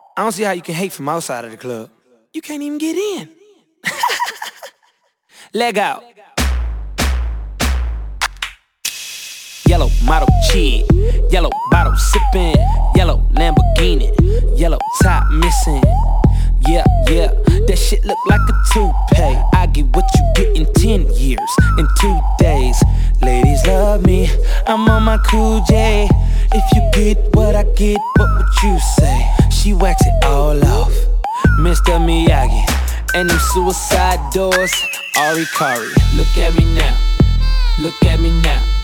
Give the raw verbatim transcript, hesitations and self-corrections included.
I don't see how you can hate from outside of the club. You can't even get in. Leg out. Yellow model cheat, yellow bottle sipping, yellow Lamborghini, yellow top missing. Yeah, yeah, that shit look like a toupee. I get what you get in ten years, in two days. Ladies love me, I'm on my cool J. If you get what I get, what would you say? She wax it all off, Mister Miyagi. And them suicide doors, Ari Kari. Look at me now, look at me now.